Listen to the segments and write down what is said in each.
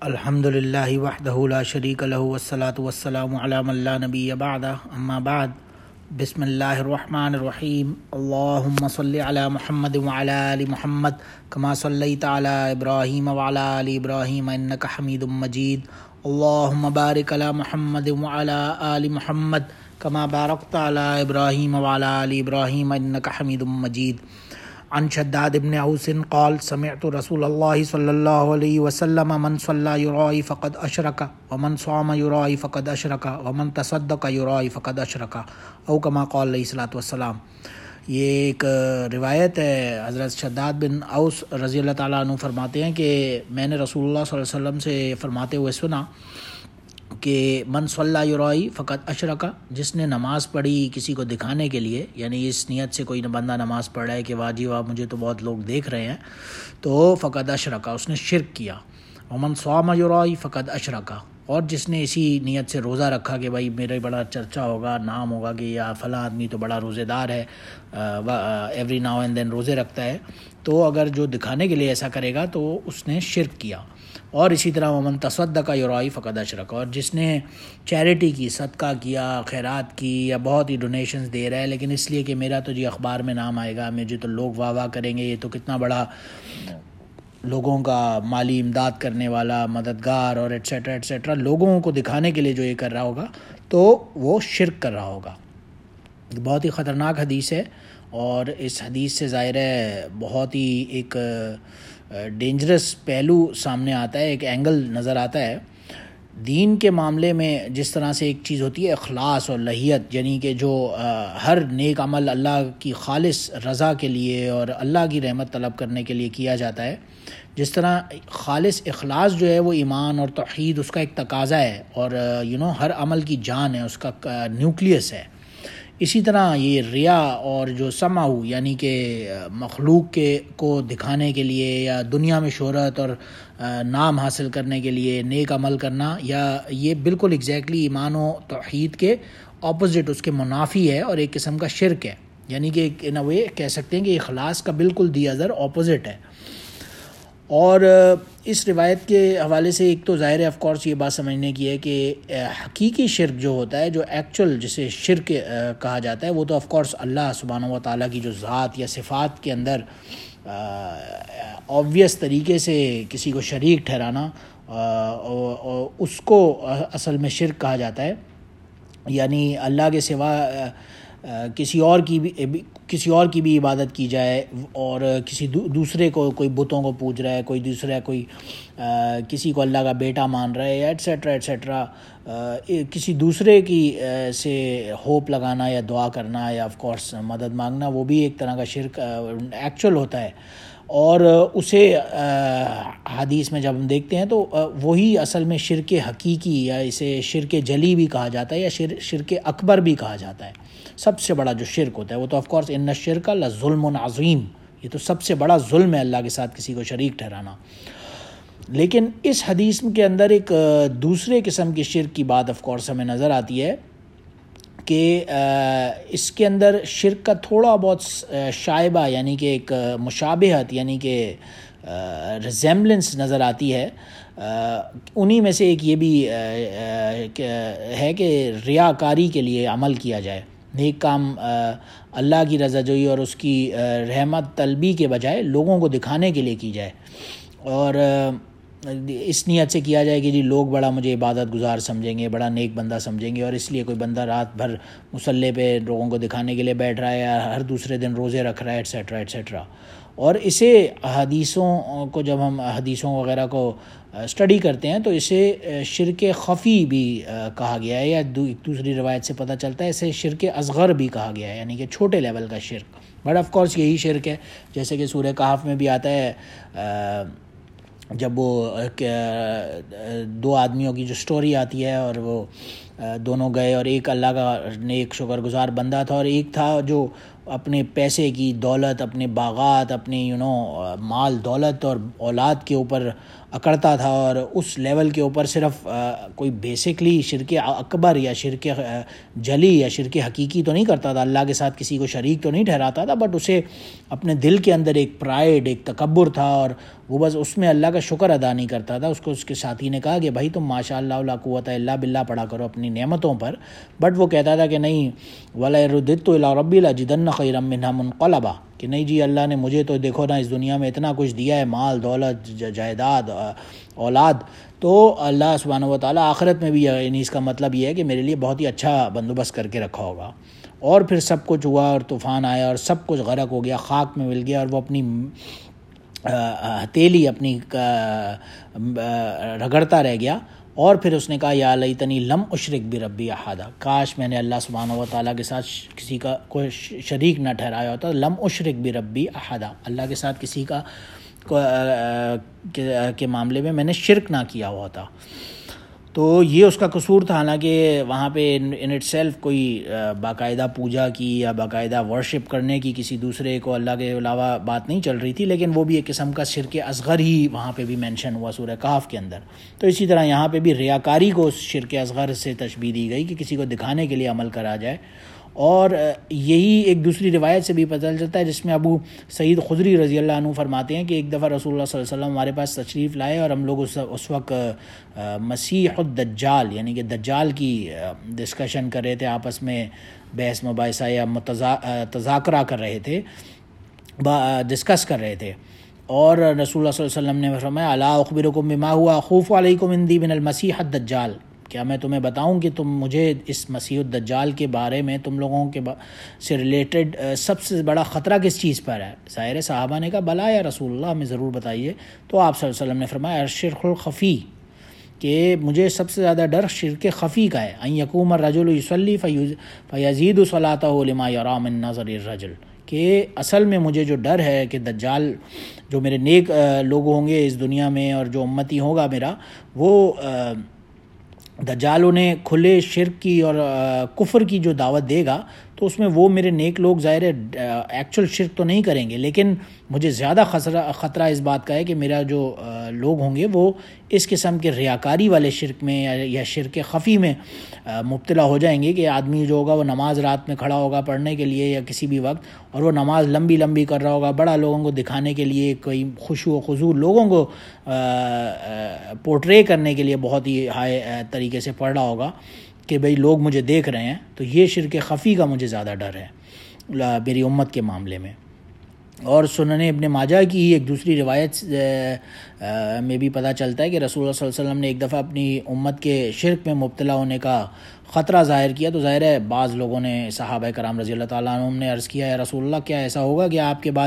الحمد للہ وحدہ لا شریک لہ والصلاۃ والسلام علی من لا نبی بعدہ اما بعد بسم اللہ الرحمن الرحیم اللہم صلی علی محمد وعلی آل محمد کما صلیت علی ابراہیم وعلی آل ابراہیم انک حمید مجید اللہم بارک علی محمد وعلی آل محمد کما بارکت علی ابراہیم وعلی آل ابراہیم انک حمید مجید. عن شداد بن اوس قال سمعت رسول اللہ صلی اللہ علیہ وسلم من صلی یرائی فقد اشرک ومن صام یرائی فقد اشرک ومن تصدق یرائی فقد اشرک او کما قال علیہ الصلوۃ والسلام. یہ ایک روایت ہے. حضرت شداد بن اوس رضی اللہ تعالیٰ عنہ فرماتے ہیں کہ میں نے رسول اللہ صلی اللہ علیہ وسلم سے فرماتے ہوئے سنا کہ من صلی یرائی فقط اشرکا، جس نے نماز پڑھی کسی کو دکھانے کے لیے، یعنی اس نیت سے کوئی بندہ نماز پڑھ رہا ہے کہ واہ جی واہ مجھے تو بہت لوگ دیکھ رہے ہیں، تو فقط اشرکا، اس نے شرک کیا. ومن صام یرائی فقط اشرکا، اور جس نے اسی نیت سے روزہ رکھا کہ بھائی میرا بڑا چرچا ہوگا، نام ہوگا کہ یا فلاں آدمی تو بڑا روزے دار ہے، ایوری ناؤ اینڈ دین روزے رکھتا ہے، تو اگر جو دکھانے کے لیے ایسا کرے گا تو اس نے شرک کیا. اور اسی طرح ومن تصدق یرائی فقد اشرک، اور جس نے چیریٹی کی، صدقہ کیا، خیرات کی، یا بہت ہی ڈونیشنز دے رہا ہے لیکن اس لیے کہ میرا تو جی اخبار میں نام آئے گا، مجھے تو لوگ واہ واہ کریں گے، یہ تو کتنا بڑا لوگوں کا مالی امداد کرنے والا مددگار اور ایٹسیٹرا ایٹسیٹرا، لوگوں کو دکھانے کے لیے جو یہ کر رہا ہوگا تو وہ شرک کر رہا ہوگا. بہت ہی خطرناک حدیث ہے، اور اس حدیث سے ظاہر ہے بہت ہی ایک ڈینجرس پہلو سامنے آتا ہے، ایک اینگل نظر آتا ہے. دین کے معاملے میں جس طرح سے ایک چیز ہوتی ہے اخلاص اور لہیت، یعنی کہ جو ہر نیک عمل اللہ کی خالص رضا کے لیے اور اللہ کی رحمت طلب کرنے کے لیے کیا جاتا ہے، جس طرح خالص اخلاص جو ہے وہ ایمان اور توحید اس کا ایک تقاضا ہے، اور ہر عمل کی جان ہے، اس کا نیوکلیس ہے. اسی طرح یہ ریا اور جو سمعو، یعنی کہ مخلوق کو دکھانے کے لیے یا دنیا میں شہرت اور نام حاصل کرنے کے لیے نیک عمل کرنا، یا یہ بالکل ایگزیکٹلی ایمان و توحید کے اپوزٹ، اس کے منافی ہے اور ایک قسم کا شرک ہے. یعنی کہ ان اے وے کہہ سکتے ہیں کہ اخلاص کا بالکل دی ادر اپوزٹ ہے. اور اس روایت کے حوالے سے ایک تو ظاہر ہے آف کورس یہ بات سمجھنے کی ہے کہ حقیقی شرک جو ہوتا ہے، جو ایکچوئل جسے شرک کہا جاتا ہے، وہ تو آف کورس اللہ سبحانہ و تعالیٰ کی جو ذات یا صفات کے اندر آبویس طریقے سے کسی کو شریک ٹھہرانا، اس کو اصل میں شرک کہا جاتا ہے. یعنی اللہ کے سوا کسی اور کی بھی عبادت کی جائے، اور کسی دوسرے کو، کوئی بتوں کو پوج رہا ہے، کوئی دوسرا کوئی کسی کو اللہ کا بیٹا مان رہا ہے، ایٹسیٹرا ایٹسیٹرا، کسی دوسرے کی سے ہوپ لگانا یا دعا کرنا یا آف کورس مدد مانگنا، وہ بھی ایک طرح کا شرک ایکچوئل ہوتا ہے. اور اسے حدیث میں جب ہم دیکھتے ہیں تو وہی اصل میں شرک حقیقی، یا اسے شرک جلی بھی کہا جاتا ہے، یا شرک اکبر بھی کہا جاتا ہے. سب سے بڑا جو شرک ہوتا ہے وہ تو آف کورس ان الشرک لظلم عظیم، یہ تو سب سے بڑا ظلم ہے اللہ کے ساتھ کسی کو شریک ٹھہرانا. لیکن اس حدیث کے اندر ایک دوسرے قسم کی شرک کی بات آف کورس ہمیں نظر آتی ہے کہ اس کے اندر شرک کا تھوڑا بہت شائبہ، یعنی کہ ایک مشابہت، یعنی کہ ریزیمبلنس نظر آتی ہے. انہی میں سے ایک یہ بھی ہے کہ ریاکاری کے لیے عمل کیا جائے، نیک کام اللہ کی رضا جوئی اور اس کی رحمت طلبی کے بجائے لوگوں کو دکھانے کے لیے کی جائے، اور اس نیت سے کیا جائے کہ جی لوگ بڑا مجھے عبادت گزار سمجھیں گے، بڑا نیک بندہ سمجھیں گے، اور اس لیے کوئی بندہ رات بھر مصلی پہ لوگوں کو دکھانے کے لیے بیٹھ رہا ہے، یا ہر دوسرے دن روزے رکھ رہا ہے، ایٹسیٹرا ایٹسیٹرا. اور اسے حدیثوں کو جب ہم حدیثوں وغیرہ کو اسٹڈی کرتے ہیں تو اسے شرک خفی بھی کہا گیا ہے، یا دوسری روایت سے پتہ چلتا ہے اسے شرک اصغر بھی کہا گیا ہے، یعنی کہ چھوٹے لیول کا شرک. بٹ آف کورس یہی شرک ہے، جیسے کہ سورہ کہف میں بھی آتا ہے جب وہ دو آدمیوں کی جو سٹوری آتی ہے، اور وہ دونوں گئے، اور ایک اللہ کا نیک شکر گزار بندہ تھا، اور ایک تھا جو اپنے پیسے کی دولت، اپنے باغات، اپنے مال دولت اور اولاد کے اوپر اکڑتا تھا اور اس لیول کے اوپر صرف کوئی بیسکلی شرک اکبر یا شرک جلی یا شرک حقیقی تو نہیں کرتا تھا، اللہ کے ساتھ کسی کو شریک تو نہیں ٹھہراتا تھا، بٹ اسے اپنے دل کے اندر ایک پرائیڈ، ایک تکبر تھا اور وہ بس اس میں اللہ کا شکر ادا نہیں کرتا تھا۔ اس کو اس کے ساتھی نے کہا کہ بھائی تم ماشاء اللہ لا قوت الا باللہ پڑھا کرو اپنی نعمتوں پر، بٹ وہ کہتا تھا کہ نہیں، وَلَئِن رُدِدتُّ إِلَىٰ رَبِّي لَأَجِدَنَّ خَيْرًا مِّنْهَا مُنقَلَبًا، کہ نہیں جی اللہ نے مجھے تو دیکھو نا اس دنیا میں اتنا کچھ دیا ہے، مال دولت جائیداد اولاد، تو اللہ سبحانہ و تعالیٰ آخرت میں بھی، یعنی اس کا مطلب یہ ہے کہ میرے لیے بہت ہی اچھا بندوبست کر کے رکھا ہوگا۔ اور پھر سب کچھ ہوا اور طوفان آیا اور سب کچھ غرق ہو گیا، خاک میں مل گیا، اور وہ اپنی ہتھیلی اپنی رگڑتا رہ گیا، اور پھر اس نے کہا یا لیتنی لم اشرک بربی احدا، کاش میں نے اللہ سبحانہ و تعالیٰ کے ساتھ کسی کا کوئی شریک نہ ٹھہرایا ہوتا، لم اشرک بربی احدا، اللہ کے ساتھ کسی کا کے معاملے میں میں نے شرک نہ کیا ہوا تھا۔ تو یہ اس کا قصور تھا، حالانکہ وہاں پہ ان اٹ سیلف کوئی باقاعدہ پوجا کی یا باقاعدہ ورشپ کرنے کی کسی دوسرے کو اللہ کے علاوہ بات نہیں چل رہی تھی، لیکن وہ بھی ایک قسم کا شرک اصغر ہی وہاں پہ بھی مینشن ہوا سورہ کہف کے اندر۔ تو اسی طرح یہاں پہ بھی ریاکاری کو شرک اصغر سے تشبیہ دی گئی کہ کسی کو دکھانے کے لیے عمل کرا جائے، اور یہی ایک دوسری روایت سے بھی پتہ چلتا ہے جس میں ابو سعید خدری رضی اللہ عنہ فرماتے ہیں کہ ایک دفعہ رسول اللہ صلی اللہ علیہ وسلم ہمارے پاس تشریف لائے اور ہم لوگ اس وقت مسیح الدجال یعنی کہ دجال کی ڈسکشن کر رہے تھے، آپس میں بحث مباحثہ یا تذاکرہ کر رہے تھے، ڈسکس کر رہے تھے، اور رسول اللہ صلی اللہ علیہ وسلم نے فرمایا الا اخبرکم بما هو اخوف علیکم عندی من المسیح الدجال، کیا میں تمہیں بتاؤں کہ تم مجھے اس مسیح الدجال کے بارے میں تم لوگوں کے سے ریلیٹڈ سب سے بڑا خطرہ کس چیز پر ہے؟ ظاہر صحابہ نے کہا بلا یا رسول اللہ، ہمیں ضرور بتائیے۔ تو آپ صلی اللہ علیہ وسلم نے فرمایا الشرک الخفی، کہ مجھے سب سے زیادہ ڈر شرک خفی کا ہے، ان یقوم الرجل یصلی فیزید صلاتہ لما یری من نظر الرجل، کہ اصل میں مجھے جو ڈر ہے کہ دجال جو میرے نیک لوگ ہوں گے اس دنیا میں اور جو امتی ہوگا میرا، وہ دجال انہیں کھلے شرک کی اور کفر کی جو دعوت دے گا تو اس میں وہ میرے نیک لوگ ظاہر ایکچوئل شرک تو نہیں کریں گے، لیکن مجھے زیادہ خطرہ اس بات کا ہے کہ میرا جو لوگ ہوں گے وہ اس قسم کے ریاکاری والے شرک میں یا شرک خفی میں مبتلا ہو جائیں گے، کہ آدمی جو ہوگا وہ نماز رات میں کھڑا ہوگا پڑھنے کے لیے یا کسی بھی وقت، اور وہ نماز لمبی لمبی کر رہا ہوگا، بڑا لوگوں کو دکھانے کے لیے، کوئی خشوع و خضوع لوگوں کو پورٹرے کرنے کے لیے بہت ہی ہائی طریقے سے پڑھ رہا ہوگا کہ بھئی لوگ مجھے دیکھ رہے ہیں، تو یہ شرک خفی کا مجھے زیادہ ڈر ہے میری امت کے معاملے میں۔ اور سنن ابن ماجہ کی ایک دوسری روایت میں بھی پتہ چلتا ہے کہ رسول اللہ صلی اللہ علیہ وسلم نے ایک دفعہ اپنی امت کے شرک میں مبتلا ہونے کا خطرہ ظاہر کیا، تو ظاہر ہے بعض لوگوں نے صحابہ کرام رضی اللہ تعالیٰ عنہم نے عرض کیا یا رسول اللہ کیا ایسا ہوگا کہ آپ کے بعد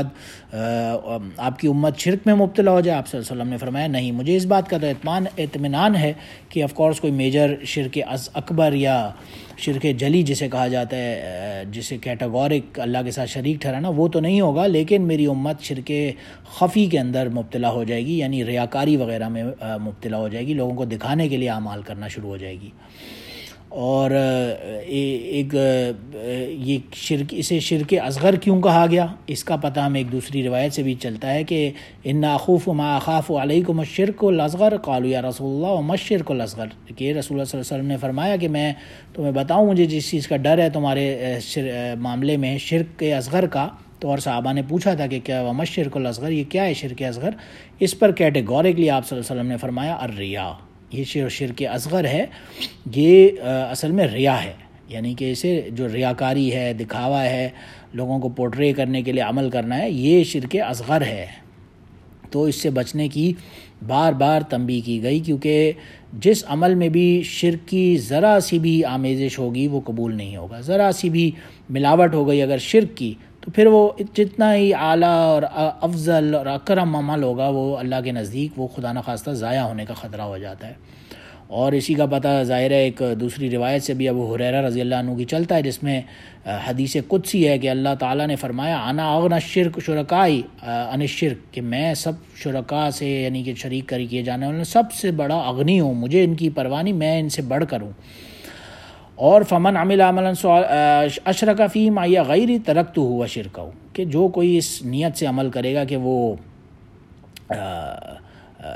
آپ کی امت شرک میں مبتلا ہو جائے؟ آپ صلی اللہ علیہ وسلم نے فرمایا نہیں، مجھے اس بات کا تو اطمینان ہے کہ آف کورس کوئی میجر شرک اکبر یا شرک جلی جسے کہا جاتا ہے، جسے کیٹاگورک اللہ کے ساتھ شریک ٹھہرانا، وہ تو نہیں ہوگا، لیکن میری امت شرک خفی کے اندر مبتلا ہو جائے گی، یعنی ریاکاری وغیرہ میں مبتلا ہو جائے گی، لوگوں کو دکھانے کے لیے اعمال کرنا شروع ہو جائے گی۔ اور ایک یہ شرک، اسے شرک اصغر کیوں کہا گیا، اس کا پتہ ہمیں ایک دوسری روایت سے بھی چلتا ہے کہ ان اخوف ما اخاف علیکم الشرک الاصغر قالوا یا رسول اللہ وما الشرک الاصغر، کہ رسول اللہ صلی اللہ علیہ وسلم نے فرمایا کہ میں تمہیں بتاؤں مجھے جس چیز کا ڈر ہے تمہارے معاملے میں شرک اصغر کا، تو اور صحابہ نے پوچھا تھا کہ کیا وما الشرک الاصغر، یہ کیا ہے شرک اصغر؟ اس پر کیٹیگورکلی آپ صلی اللہ علیہ وسلم نے فرمایا الریا، یہ شرک اصغر ہے، یہ اصل میں ریا ہے، یعنی کہ اسے جو ریاکاری ہے، دکھاوا ہے، لوگوں کو پورٹرے کرنے کے لیے عمل کرنا ہے، یہ شرک اصغر ہے۔ تو اس سے بچنے کی بار بار تنبیہ کی گئی، کیونکہ جس عمل میں بھی شرک کی ذرا سی بھی آمیزش ہوگی وہ قبول نہیں ہوگا، ذرا سی بھی ملاوٹ ہو گئی اگر شرک کی تو پھر وہ جتنا ہی اعلیٰ اور افضل اور اکرم عمل ہوگا وہ اللہ کے نزدیک وہ خدا نخواستہ ضائع ہونے کا خطرہ ہو جاتا ہے۔ اور اسی کا پتہ ظاہر ہے ایک دوسری روایت سے بھی ابو ہریرہ رضی اللہ عنہ کی چلتا ہے، جس میں حدیث قدسی ہے کہ اللہ تعالیٰ نے فرمایا انا اغنی الشرک شرکائی عن الشرک، کہ میں سب شرکا سے یعنی کہ شریک کیے جانے والے سب سے بڑا اغنی ہوں، مجھے ان کی پرواہ نہیں، میں ان سے بڑھ کر ہوں۔ اور فمن عمل عملا اشرک فیہ معی غیری ترکتہ وشرکہ، کہ جو کوئی اس نیت سے عمل کرے گا کہ وہ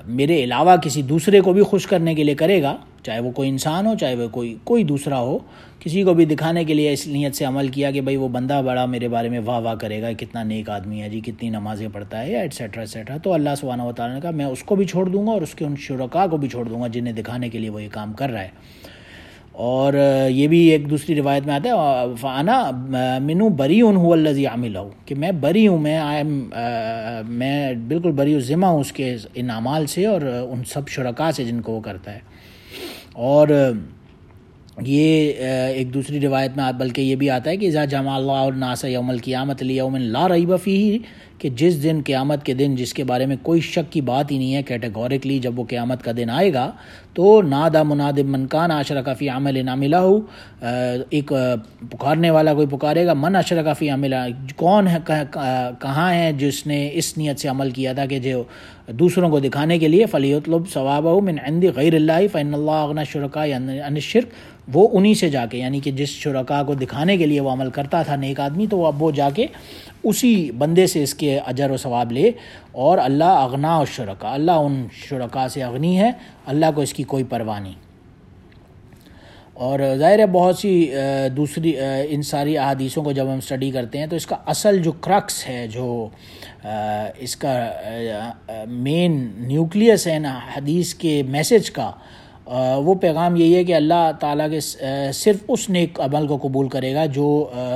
میرے علاوہ کسی دوسرے کو بھی خوش کرنے کے لیے کرے گا، چاہے وہ کوئی انسان ہو، چاہے وہ کوئی دوسرا ہو، کسی کو بھی دکھانے کے لیے اس نیت سے عمل کیا کہ بھئی وہ بندہ بڑا میرے بارے میں واہ واہ کرے گا، کتنا نیک آدمی ہے جی، کتنی نمازیں پڑھتا ہے، ایٹسیٹرا ایٹسیٹرا، تو اللہ سبحانہ و تعالیٰ نے کہا میں اس کو بھی چھوڑ دوں گا اور اس کے ان شرکاء کو بھی چھوڑ دوں گا جنہیں دکھانے کے لیے وہ یہ کام کر رہا ہے۔ اور یہ بھی ایک دوسری روایت میں آتا ہے فَأَنَا مِنْهُ بَرِيءٌ هُوَ الَّذِي عَمِلَهُ، کہ میں بری ہوں، میں بالکل بری و ذمہ ہوں اس کے ان اعمال سے اور ان سب شرکاء سے جن کو وہ کرتا ہے۔ اور یہ ایک دوسری روایت میں بلکہ یہ بھی آتا ہے کہ اذا جمع اللہ الناس یوم القیامۃ لیوم لا ریب فیہ، کہ جس دن قیامت کے دن جس کے بارے میں کوئی شک کی بات ہی نہیں ہے، کیٹیگورکلی جب وہ قیامت کا دن آئے گا تو نادا مناد من کان اشرک فی عمل عملہ، ایک پکارنے والا کوئی پکارے گا، من اشرک فی عمل، کون ہے کہاں ہے جس نے اس نیت سے عمل کیا تھا کہ جو دوسروں کو دکھانے کے لیے، فلیطلب ثوابہ من عند غیر اللہ فإن اللہ اغنی الشرکاء عن الشرک، وہ انہی سے جا کے، یعنی کہ جس شرکاء کو دکھانے کے لیے وہ عمل کرتا تھا نیک آدمی، تو اب وہ جا کے اسی بندے سے اس کے اجر و ثواب لے، اور اللہ اغنا الشرکاء، اللہ ان شرکاء سے اغنی ہے، اللہ کو اس کی کوئی پرواہ نہیں۔ اور ظاہر ہے بہت سی دوسری ان ساری احادیثوں کو جب ہم اسٹڈی کرتے ہیں تو اس کا اصل جو کرکس ہے، جو اس کا مین نیوکلیس ہے نا حدیث کے میسج کا، وہ پیغام یہی ہے کہ اللہ تعالیٰ کے صرف اس نیک عمل کو قبول کرے گا جو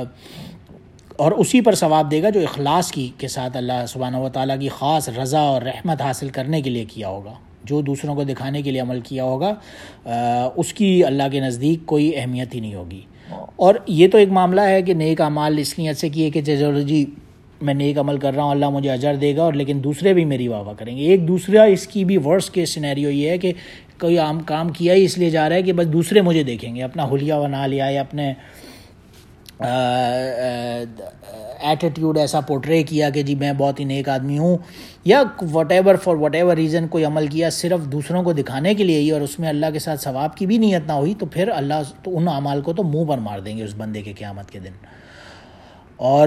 اور اسی پر ثواب دے گا جو اخلاص کے ساتھ اللہ سبحانہ و تعالیٰ کی خاص رضا اور رحمت حاصل کرنے کے لیے کیا ہوگا۔ جو دوسروں کو دکھانے کے لیے عمل کیا ہوگا اس کی اللہ کے نزدیک کوئی اہمیت ہی نہیں ہوگی۔ اور یہ تو ایک معاملہ ہے کہ نیک اعمال اس نیت سے کیے کہ چلو جی میں نیک عمل کر رہا ہوں، اللہ مجھے اجر دے گا، اور لیکن دوسرے بھی میری واہ واہ کریں گے۔ ایک دوسرا اس کی بھی ورس کے سینیریو یہ ہے کہ کوئی عام کام کیا ہی اس لیے جا رہا ہے کہ بس دوسرے مجھے دیکھیں گے، اپنا حلیہ بنا لیا یا اپنے ایٹیٹیوڈ ایسا پورٹرے کیا کہ جی میں بہت ہی نیک آدمی ہوں، یا فار وٹ ایور ریزن کوئی عمل کیا صرف دوسروں کو دکھانے کے لیے ہی، اور اس میں اللہ کے ساتھ ثواب کی بھی نیت نہ ہوئی، تو پھر اللہ تو ان اعمال کو تو منہ پر مار دیں گے اس بندے کے قیامت کے دن۔ اور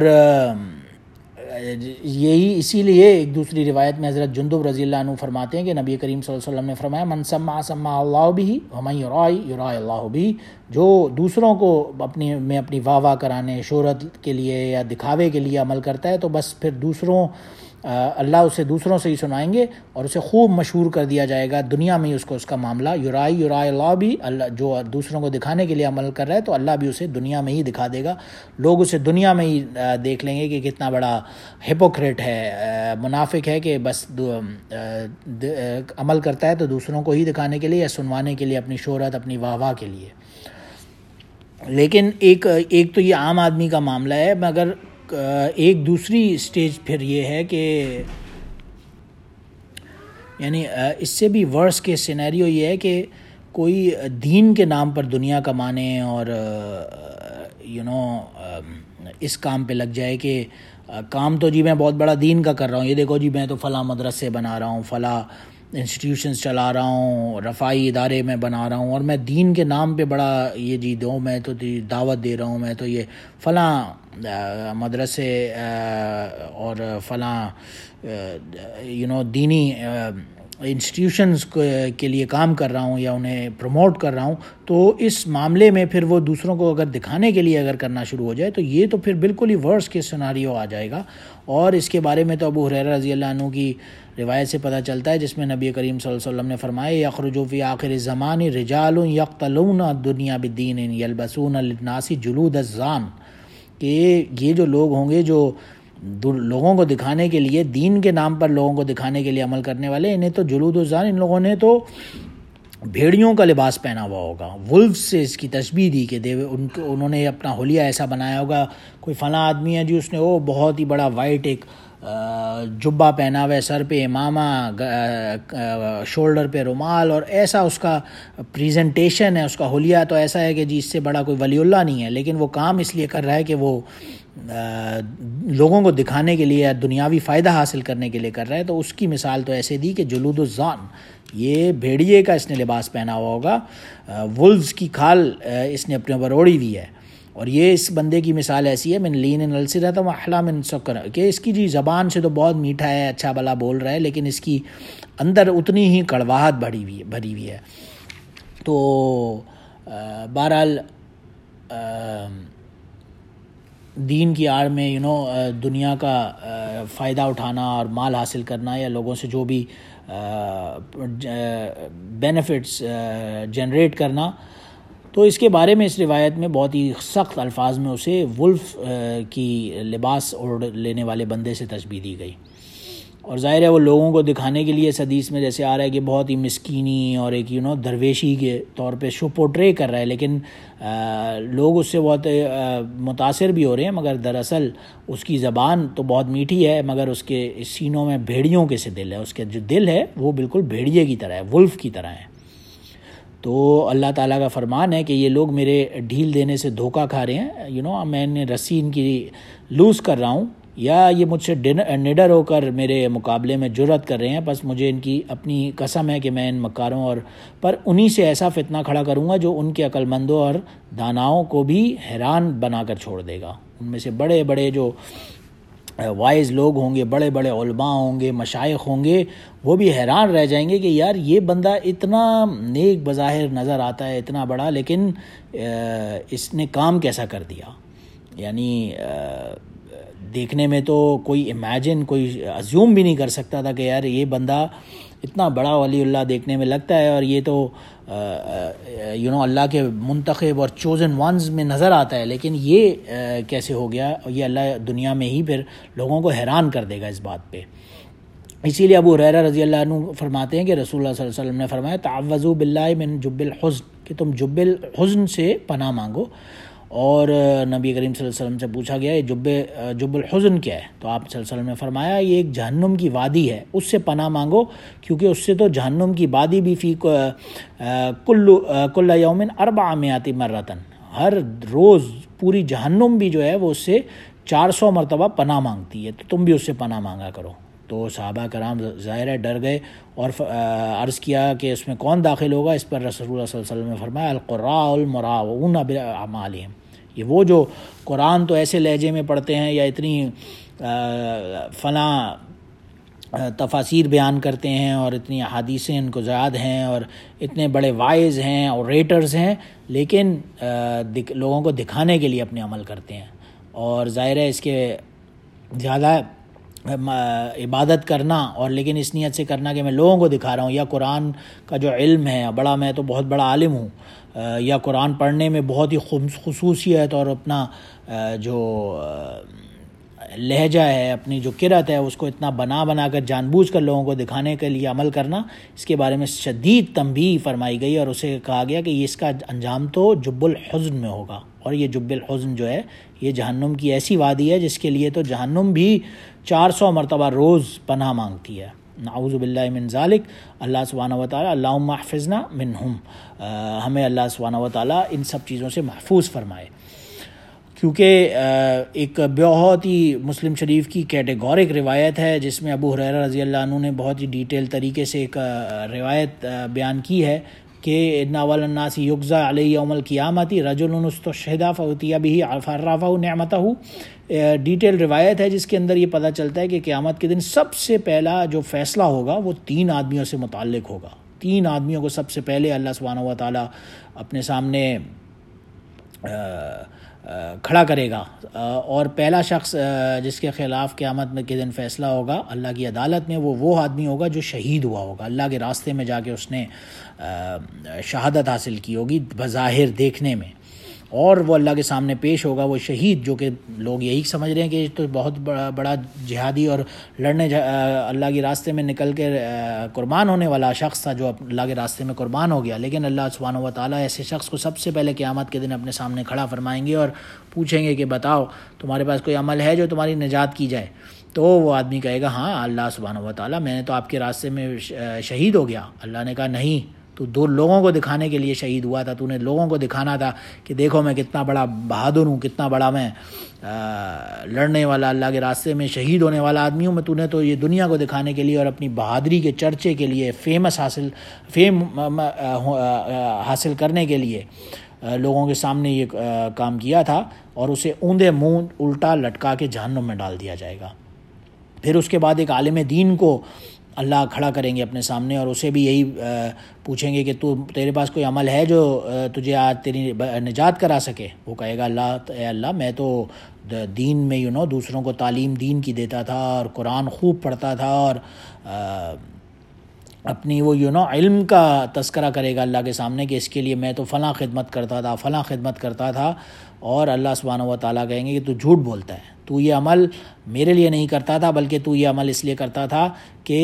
یہی اسی لیے ایک دوسری روایت میں حضرت جندب رضی اللہ عنہ فرماتے ہیں کہ نبی کریم صلی اللہ علیہ وسلم نے فرمایا من سمع سمع اللہ بہ ومن یرائی یرائی اللہ بہ، جو دوسروں کو اپنی واہ واہ کرانے، شہرت کے لیے یا دکھاوے کے لیے عمل کرتا ہے، تو بس پھر اللہ اسے دوسروں سے ہی سنائیں گے اور اسے خوب مشہور کر دیا جائے گا دنیا میں ہی، اس کو اس کا معاملہ یرائی اللہ بھی، اللہ جو دوسروں کو دکھانے کے لیے عمل کر رہا ہے تو اللہ بھی اسے دنیا میں ہی دکھا دے گا، لوگ اسے دنیا میں ہی دیکھ لیں گے کہ کتنا بڑا ہپوکریٹ ہے، منافق ہے کہ بس عمل کرتا ہے تو دوسروں کو ہی دکھانے کے لیے یا سنوانے کے لیے، اپنی شہرت، اپنی واہ واہ کے لیے۔ لیکن ایک تو یہ عام آدمی کا معاملہ ہے، مگر ایک دوسری سٹیج پھر یہ ہے کہ یعنی اس سے بھی ورس کے سینیریو یہ ہے کہ کوئی دین کے نام پر دنیا کمانے اور اس کام پہ لگ جائے کہ کام تو جی میں بہت بڑا دین کا کر رہا ہوں، یہ دیکھو جی میں تو فلاں مدرسے بنا رہا ہوں، فلاں انسٹیٹیوشنز چلا رہا ہوں، رفاعی ادارے میں بنا رہا ہوں، اور میں دین کے نام پہ بڑا یہ جی دو میں تو دعوت دے رہا ہوں، میں تو یہ فلاں مدرسے اور فلاں دینی انسٹیٹیوشنز کے لیے کام کر رہا ہوں یا انہیں پروموٹ کر رہا ہوں، تو اس معاملے میں پھر وہ دوسروں کو اگر دکھانے کے لیے اگر کرنا شروع ہو جائے تو یہ تو پھر بالکل ہی ورس کے سیناریو آ جائے گا۔ اور اس کے بارے میں تو ابو ہریرہ رضی اللہ عنہ کی روایت سے پتہ چلتا ہے جس میں نبی کریم صلی اللہ علیہ وسلم نے فرمایا یخرج فی آخر الزمان رجال یقتلون الدنیا بالدین یلبسون للناس جلود الزان، کہ یہ جو لوگ ہوں گے جو لوگوں کو دکھانے کے لیے، دین کے نام پر لوگوں کو دکھانے کے لیے عمل کرنے والے، انہیں تو جلود الزان، ان لوگوں نے تو بھیڑیوں کا لباس پہنا ہوا ہوگا، ولف سے اس کی تشبیہ دی کہ انہوں نے اپنا حلیہ ایسا بنایا ہوگا، کوئی فلاں آدمی ہے جی اس نے وہ بہت ہی بڑا وائٹ ایک جبہ پہنا ہوا ہے، سر پہ امامہ، شولڈر پہ رومال، اور ایسا اس کا پریزنٹیشن ہے، اس کا حلیہ تو ایسا ہے کہ جی اس سے بڑا کوئی ولی اللہ نہیں ہے، لیکن وہ کام اس لیے کر رہا ہے کہ وہ لوگوں کو دکھانے کے لیے، دنیاوی فائدہ حاصل کرنے کے لیے کر رہا ہے۔ تو اس کی مثال تو ایسے دی کہ جلود الزان، یہ بھیڑیے کا اس نے لباس پہنا ہوا ہوگا، وولز کی کھال اس نے اپنے اوپر اوڑھی ہوئی ہے، اور یہ اس بندے کی مثال ایسی ہے من لین السنۃ واحلی من سکر، کہ اس کی جی زبان سے تو بہت میٹھا ہے، اچھا بھلا بول رہا ہے، لیکن اس کی اندر اتنی ہی کڑواہٹ بھری ہوئی ہے۔ تو بہرحال دین کی آڑ میں دنیا کا فائدہ اٹھانا اور مال حاصل کرنا، یا لوگوں سے جو بھی بینیفٹس جنریٹ کرنا، تو اس کے بارے میں اس روایت میں بہت ہی سخت الفاظ میں اسے ولف کی لباس اوڑھ لینے والے بندے سے تشبیہ دی گئی۔ اور ظاہر ہے وہ لوگوں کو دکھانے کے لیے اس حدیث میں جیسے آ رہا ہے کہ بہت ہی مسکینی اور ایک درویشی کے طور پہ شو پورٹرے کر رہا ہے، لیکن لوگ اس سے بہت متاثر بھی ہو رہے ہیں، مگر دراصل اس کی زبان تو بہت میٹھی ہے، مگر اس کے سینوں میں بھیڑیوں کے سے دل ہے، اس کے جو دل ہے وہ بالکل بھیڑیے کی طرح ہے، ولف کی طرح ہے۔ تو اللہ تعالیٰ کا فرمان ہے کہ یہ لوگ میرے ڈھیل دینے سے دھوکہ کھا رہے ہیں، میں نے رسی ان کی لوز کر رہا ہوں، یا یہ مجھ سے نڈر ہو کر میرے مقابلے میں جرأت کر رہے ہیں، بس مجھے ان کی اپنی قسم ہے کہ میں ان مکاروں پر انہی سے ایسا فتنہ کھڑا کروں گا جو ان کے عقل مندوں اور داناؤں کو بھی حیران بنا کر چھوڑ دے گا۔ ان میں سے بڑے بڑے جو وائز لوگ ہوں گے، بڑے بڑے علماء ہوں گے، مشائخ ہوں گے، وہ بھی حیران رہ جائیں گے کہ یار یہ بندہ اتنا نیک بظاہر نظر آتا ہے، اتنا بڑا، لیکن اس نے کام کیسا کر دیا۔ یعنی دیکھنے میں تو کوئی امیجن، کوئی ازیوم بھی نہیں کر سکتا تھا کہ یار یہ بندہ اتنا بڑا ولی اللہ دیکھنے میں لگتا ہے، اور یہ تو اللہ کے منتخب اور چوزن ونز میں نظر آتا ہے، لیکن یہ کیسے ہو گیا؟ یہ اللہ دنیا میں ہی پھر لوگوں کو حیران کر دے گا اس بات پہ۔ اسی لیے ابو ہریرہ رضی اللہ عنہ فرماتے ہیں کہ رسول اللہ صلی اللہ علیہ وسلم نے فرمایا تعوذوا باللہ من جب الحزن، کہ تم جب الحزن سے پناہ مانگو۔ اور نبی کریم صلی اللہ علیہ وسلم سے پوچھا گیا یہ جب الحزن کیا ہے؟ تو آپ صلی اللہ علیہ وسلم نے فرمایا یہ ایک جہنم کی وادی ہے، اس سے پناہ مانگو، کیونکہ اس سے تو جہنم کی وادی بھی فی کل یوم 400 مرتن، ہر روز پوری جہنم بھی جو ہے وہ اس سے 400 مرتبہ پناہ مانگتی ہے، تو تم بھی اس سے پناہ مانگا کرو۔ تو صحابہ کرام ظاہر ہے ڈر گئے اور عرض کیا کہ اس میں کون داخل ہوگا؟ اس پر رسول اللہ صلی اللہ علیہ وسلم نے فرمایا القراء المراؤون باعمالہم، یہ وہ جو قرآن تو ایسے لہجے میں پڑھتے ہیں یا اتنی فلاں تفاسیر بیان کرتے ہیں اور اتنی احادیثیں ان کو زیاد ہیں اور اتنے بڑے وائز ہیں اور ریٹرز ہیں، لیکن لوگوں کو دکھانے کے لیے اپنے عمل کرتے ہیں۔ اور ظاہر ہے اس کے زیادہ عبادت کرنا اور لیکن اس نیت سے کرنا کہ میں لوگوں کو دکھا رہا ہوں، یا قرآن کا جو علم ہے بڑا، میں تو بہت بڑا عالم ہوں، یا قرآن پڑھنے میں بہت ہی خصوصیت اور اپنا جو لہجہ ہے، اپنی جو قرأت ہے اس کو اتنا بنا کر جان بوجھ کر لوگوں کو دکھانے کے لیے عمل کرنا، اس کے بارے میں شدید تنبیہ فرمائی گئی، اور اسے کہا گیا کہ اس کا انجام تو جب الحزن میں ہوگا۔ اور یہ جب الحزن جو ہے یہ جہنم کی ایسی وادی ہے جس کے لیے تو جہنم بھی 400 مرتبہ روز پناہ مانگتی ہے۔ نعوذ باللہ من ذالک۔ اللہ سبحانہ وتعالی اللہم احفظنا منہم، ہمیں اللہ سبحانہ وتعالی ان سب چیزوں سے محفوظ فرمائے، کیونکہ ایک بہت ہی مسلم شریف کی کیٹیگورک روایت ہے جس میں ابو ہریرہ رضی اللہ عنہ نے بہت ہی ڈیٹیل طریقے سے ایک روایت بیان کی ہے کہ ان اول الناس یجزی علیہ یوم القیامۃ رجل استشہد فاتی بہ فعرفہ نعمتہ، ڈیٹیل روایت ہے جس کے اندر یہ پتہ چلتا ہے کہ قیامت کے دن سب سے پہلا جو فیصلہ ہوگا وہ 3 آدمیوں سے متعلق ہوگا۔ 3 آدمیوں کو سب سے پہلے اللہ سبحانہ و تعالیٰ اپنے سامنے کھڑا کرے گا، اور پہلا شخص جس کے خلاف قیامت میں کے دن فیصلہ ہوگا اللہ کی عدالت میں، وہ آدمی ہوگا جو شہید ہوا ہوگا، اللہ کے راستے میں جا کے اس نے شہادت حاصل کی ہوگی بظاہر دیکھنے میں، اور وہ اللہ کے سامنے پیش ہوگا وہ شہید، جو کہ لوگ یہی سمجھ رہے ہیں کہ یہ تو بہت بڑا جہادی اور لڑنے اللہ کے راستے میں نکل کے قربان ہونے والا شخص تھا جو اللہ کے راستے میں قربان ہو گیا، لیکن اللہ سبحانہ و تعالیٰ ایسے شخص کو سب سے پہلے قیامت کے دن اپنے سامنے کھڑا فرمائیں گے اور پوچھیں گے کہ بتاؤ تمہارے پاس کوئی عمل ہے جو تمہاری نجات کی جائے؟ تو وہ آدمی کہے گا ہاں اللہ سبحانہ و تعالیٰ میں نے تو آپ کے راستے میں شہید ہو گیا۔ اللہ نے کہا نہیں، تو 2 لوگوں کو دکھانے کے لیے شہید ہوا تھا، تو نے لوگوں کو دکھانا تھا کہ دیکھو میں کتنا بڑا بہادر ہوں، کتنا بڑا میں لڑنے والا اللہ کے راستے میں شہید ہونے والا آدمی ہوں میں، تو نے تو یہ دنیا کو دکھانے کے لیے اور اپنی بہادری کے چرچے کے لیے، فیم حاصل کرنے کے لیے لوگوں کے سامنے یہ کام کیا تھا، اور اسے اوندے منہ الٹا لٹکا کے جہنم میں ڈال دیا جائے گا۔ پھر اس کے بعد ایک عالم دین کو اللہ کھڑا کریں گے اپنے سامنے، اور اسے بھی یہی پوچھیں گے کہ تیرے پاس کوئی عمل ہے جو تجھے آج تیری نجات کرا سکے؟ وہ کہے گا اے اللہ میں تو دین میں دوسروں کو تعلیم دین کی دیتا تھا، اور قرآن خوب پڑھتا تھا، اور اپنی وہ علم کا تذکرہ کرے گا اللہ کے سامنے کہ اس کے لیے میں تو فلاں خدمت کرتا تھا، اور اللہ سبحانہ و تعالیٰ کہیں گے کہ تو جھوٹ بولتا ہے، تو یہ عمل میرے لیے نہیں کرتا تھا، بلکہ تو یہ عمل اس لیے کرتا تھا کہ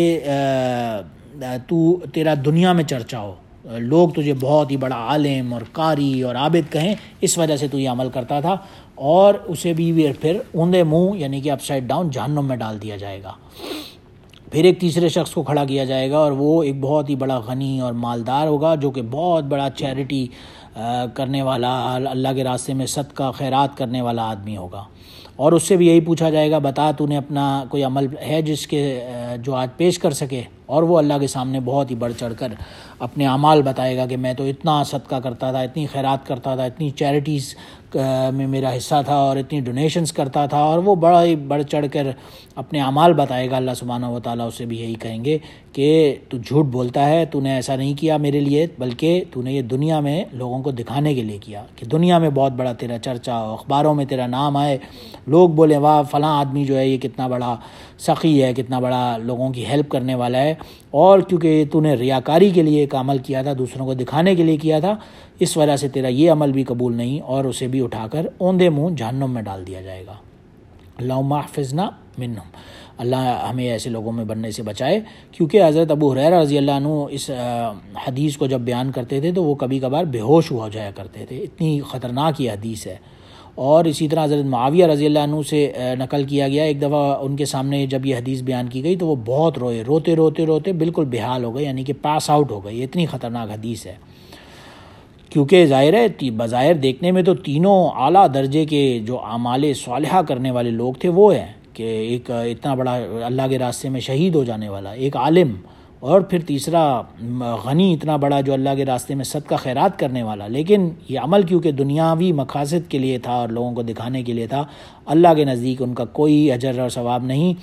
تیرا دنیا میں چرچا ہو، لوگ تجھے بہت ہی بڑا عالم اور قاری اور عابد کہیں، اس وجہ سے تو یہ عمل کرتا تھا۔ اور اسے بھی پھر اوندے منہ یعنی کہ اپ سائڈ ڈاؤن جہنم میں ڈال دیا جائے گا۔ پھر ایک تیسرے شخص کو کھڑا کیا جائے گا، اور وہ ایک بہت ہی بڑا غنی اور مالدار ہوگا، جو کہ بہت بڑا چیریٹی کرنے والا، اللہ کے راستے میں صدقہ خیرات کرنے والا آدمی ہوگا، اور اس سے بھی یہی پوچھا جائے گا بتا تو نے اپنا کوئی عمل ہے جو آج پیش کر سکے، اور وہ اللہ کے سامنے بہت ہی بڑھ چڑھ کر اپنے اعمال بتائے گا کہ میں تو اتنا صدقہ کرتا تھا، اتنی خیرات کرتا تھا، اتنی چیریٹیز میں میرا حصہ تھا، اور اتنی ڈونیشنز کرتا تھا، اور وہ بڑا ہی بڑھ چڑھ کر اپنے اعمال بتائے گا۔ اللہ سبحانہ و تعالیٰ اسے بھی یہی کہیں گے کہ تو جھوٹ بولتا ہے، تو نے ایسا نہیں کیا میرے لیے، بلکہ تو نے یہ دنیا میں لوگوں کو دکھانے کے لیے کیا، کہ دنیا میں بہت بڑا تیرا چرچا ہو، اخباروں میں تیرا نام آئے، لوگ بولیں واہ فلاں آدمی جو ہے یہ کتنا بڑا سخی ہے، کتنا بڑا لوگوں کی ہیلپ کرنے والا ہے، اور کیونکہ تو نے ریاکاری کے لیے ایک عمل کیا تھا، دوسروں کو دکھانے کے لیے کیا تھا، اس وجہ سے تیرا یہ عمل بھی قبول نہیں، اور اسے بھی اٹھا کر اوندے منہ جہنم میں ڈال دیا جائے گا۔ اللہم احفظنا منہم، اللہ ہمیں ایسے لوگوں میں بننے سے بچائے۔ کیونکہ حضرت ابو ہریرہ رضی اللہ عنہ اس حدیث کو جب بیان کرتے تھے تو وہ کبھی کبھار بے ہوش ہو جایا کرتے تھے، اتنی خطرناک یہ حدیث ہے۔ اور اسی طرح حضرت معاویہ رضی اللہ عنہ سے نقل کیا گیا، ایک دفعہ ان کے سامنے جب یہ حدیث بیان کی گئی تو وہ بہت روتے بالکل بےحال ہو گئے، یعنی کہ پاس آؤٹ ہو گئے، یہ اتنی خطرناک حدیث ہے۔ کیونکہ ظاہر ہے بظاہر دیکھنے میں تو تینوں اعلیٰ درجے کے جو اعمال صالحہ کرنے والے لوگ تھے وہ ہیں، کہ ایک اتنا بڑا اللہ کے راستے میں شہید ہو جانے والا، ایک عالم، اور پھر تیسرا غنی اتنا بڑا جو اللہ کے راستے میں صدقہ خیرات کرنے والا۔ لیکن یہ عمل کیونکہ دنیاوی مقاصد کے لیے تھا اور لوگوں کو دکھانے کے لیے تھا، اللہ کے نزدیک ان کا کوئی اجر اور ثواب نہیں،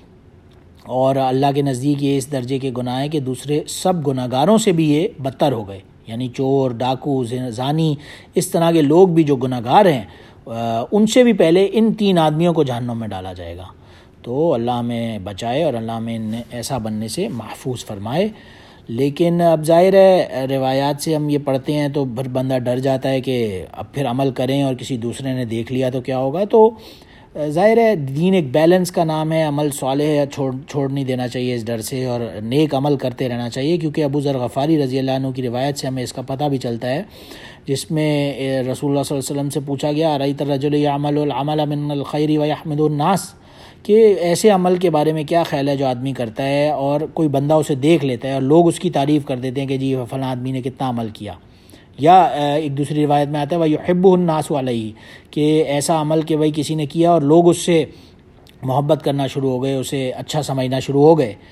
اور اللہ کے نزدیک یہ اس درجے کے گناہ ہیں کہ دوسرے سب گناہگاروں سے بھی یہ بدتر ہو گئے، یعنی چور، ڈاکو، زانی، اس طرح کے لوگ بھی جو گناہگار ہیں ان سے بھی پہلے ان تین آدمیوں کو جہنم میں ڈالا جائے گا۔ تو اللہ ہمیں بچائے اور اللہ ہمیں ایسا بننے سے محفوظ فرمائے۔ لیکن اب ظاہر ہے روایات سے ہم یہ پڑھتے ہیں تو پھر بندہ ڈر جاتا ہے کہ اب پھر عمل کریں اور کسی دوسرے نے دیکھ لیا تو کیا ہوگا۔ تو ظاہر ہے دین ایک بیلنس کا نام ہے، عمل صالح چھوڑ نہیں دینا چاہیے اس ڈر سے، اور نیک عمل کرتے رہنا چاہیے، کیونکہ ابو ذر غفاری رضی اللہ عنہ کی روایت سے ہمیں اس کا پتہ بھی چلتا ہے، جس میں رسول اللہ صلی اللہ علیہ وسلم سے پوچھا گیا ارأیت الرجل یعمل العمل من الخیر ویحمد الناس، کہ ایسے عمل کے بارے میں کیا خیال ہے جو آدمی کرتا ہے اور کوئی بندہ اسے دیکھ لیتا ہے اور لوگ اس کی تعریف کر دیتے ہیں کہ جی فلاں آدمی نے کتنا عمل کیا، یا ایک دوسری روایت میں آتا ہے وَيُحِبُّهُ النَّاسُ عَلَيْهِ، کہ ایسا عمل کہ بھائی کسی نے کیا اور لوگ اس سے محبت کرنا شروع ہو گئے، اسے اچھا سمجھنا شروع ہو گئے۔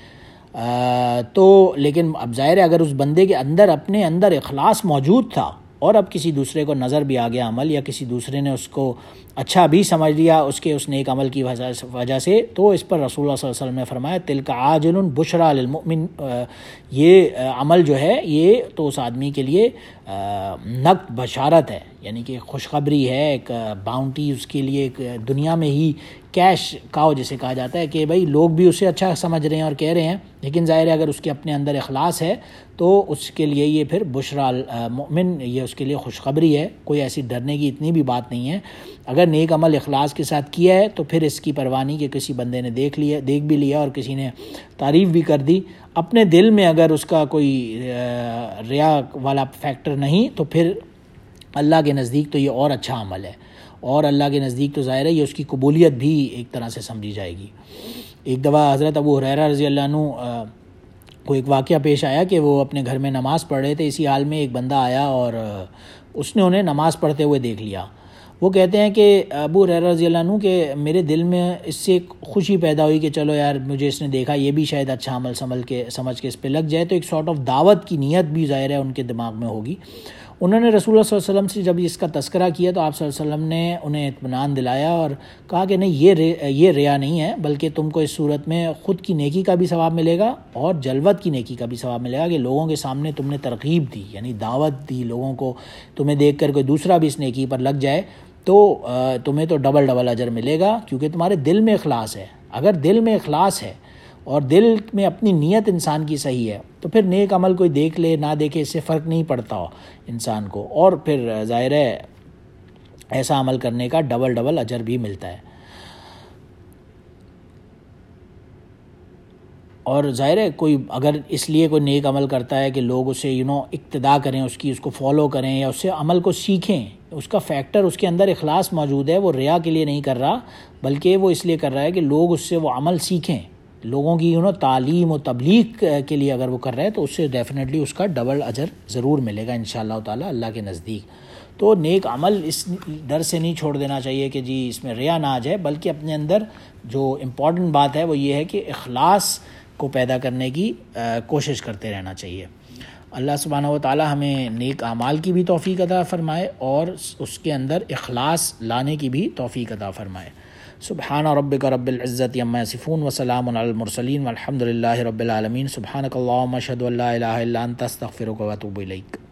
تو لیکن اب ظاہر ہے اگر اس بندے کے اندر اپنے اندر اخلاص موجود تھا اور اب کسی دوسرے کو نظر بھی آ گیا عمل، یا کسی دوسرے نے اس کو اچھا بھی سمجھ لیا اس کے اس نیک عمل کی وجہ سے، تو اس پر رسول اللہ صلی اللہ علیہ وسلم نے فرمایا تلک عاجل بشریٰ للمؤمن، یہ عمل جو ہے یہ تو اس آدمی کے لیے نقد بشارت ہے، یعنی کہ خوشخبری ہے، ایک باؤنٹی اس کے لیے، ایک دنیا میں ہی کیش کاؤ جسے کہا جاتا ہے، کہ بھائی لوگ بھی اسے اچھا سمجھ رہے ہیں اور کہہ رہے ہیں، لیکن ظاہر ہے اگر اس کے اپنے اندر اخلاص ہے تو اس کے لیے یہ پھر بشریٰ المؤمن، یہ اس کے لیے خوشخبری ہے، کوئی ایسی ڈرنے کی اتنی بھی بات نہیں ہے۔ اگر نیک عمل اخلاص کے ساتھ کیا ہے تو پھر اس کی پرواہ نہیں کہ کسی بندے نے دیکھ بھی لیا اور کسی نے تعریف بھی کر دی، اپنے دل میں اگر اس کا کوئی ریا والا فیکٹر نہیں تو پھر اللہ کے نزدیک تو یہ اور اچھا عمل ہے، اور اللہ کے نزدیک تو ظاہر ہے یہ اس کی قبولیت بھی ایک طرح سے سمجھی جائے گی۔ ایک دفعہ حضرت ابو ہریرہ رضی اللہ عنہ کو ایک واقعہ پیش آیا کہ وہ اپنے گھر میں نماز پڑھ رہے تھے، اسی حال میں ایک بندہ آیا اور اس نے انہیں نماز پڑھتے ہوئے دیکھ لیا۔ وہ کہتے ہیں کہ ابو ہریرہ رضی اللہ عنہ کہ میرے دل میں اس سے ایک خوشی پیدا ہوئی کہ چلو یار مجھے اس نے دیکھا، یہ بھی شاید اچھا عمل سمجھ کے اس پہ لگ جائے، تو ایک سارٹ آف دعوت کی نیت بھی ظاہر ہے ان کے دماغ میں ہوگی۔ انہوں نے رسول اللہ صلی اللہ علیہ وسلم سے جب اس کا تذکرہ کیا تو آپ صلی اللہ علیہ وسلم نے انہیں اطمینان دلایا اور کہا کہ نہیں، یہ ریا نہیں ہے، بلکہ تم کو اس صورت میں خود کی نیکی کا بھی ثواب ملے گا اور جلوت کی نیکی کا بھی ثواب ملے گا کہ لوگوں کے سامنے تم نے ترغیب دی، یعنی دعوت دی لوگوں کو، تمہیں دیکھ کر کوئی دوسرا بھی اس نیکی پر لگ جائے تو تمہیں تو ڈبل اجر ملے گا، کیونکہ تمہارے دل میں اخلاص ہے۔ اگر دل میں اخلاص ہے اور دل میں اپنی نیت انسان کی صحیح ہے تو پھر نیک عمل کوئی دیکھ لے نہ دیکھے اس سے فرق نہیں پڑتا ہو انسان کو، اور پھر ظاہر ہے ایسا عمل کرنے کا ڈبل اجر بھی ملتا ہے۔ اور ظاہر ہے کوئی اگر اس لیے کوئی نیک عمل کرتا ہے کہ لوگ اسے اقتداء کریں اس کو فالو کریں یا اس سے عمل کو سیکھیں، اس کا فیکٹر اس کے اندر اخلاص موجود ہے، وہ ریا کے لیے نہیں کر رہا بلکہ وہ اس لیے کر رہا ہے کہ لوگ اس سے وہ عمل سیکھیں، لوگوں کی تعلیم و تبلیغ کے لیے اگر وہ کر رہے ہیں تو اس سے ڈیفینیٹلی اس کا ڈبل اجر ضرور ملے گا انشاءاللہ تعالی اللہ کے نزدیک۔ تو نیک عمل اس ڈر سے نہیں چھوڑ دینا چاہیے کہ جی اس میں ریا نہ آ جائے، بلکہ اپنے اندر جو امپورٹنٹ بات ہے وہ یہ ہے کہ اخلاص کو پیدا کرنے کی کوشش کرتے رہنا چاہیے۔ اللہ سبحانہ و تعالی ہمیں نیک اعمال کی بھی توفیق عطا فرمائے اور اس کے اندر اخلاص لانے کی بھی توفیق عطا فرمائے۔ سبحان ربک رب العزت عما یصفون وسلام علی المرسلین والحمد للہ رب العالمین۔ سبحانک اللہم اشہد ان لا الہ الا انت استغفرک واتوب الیک۔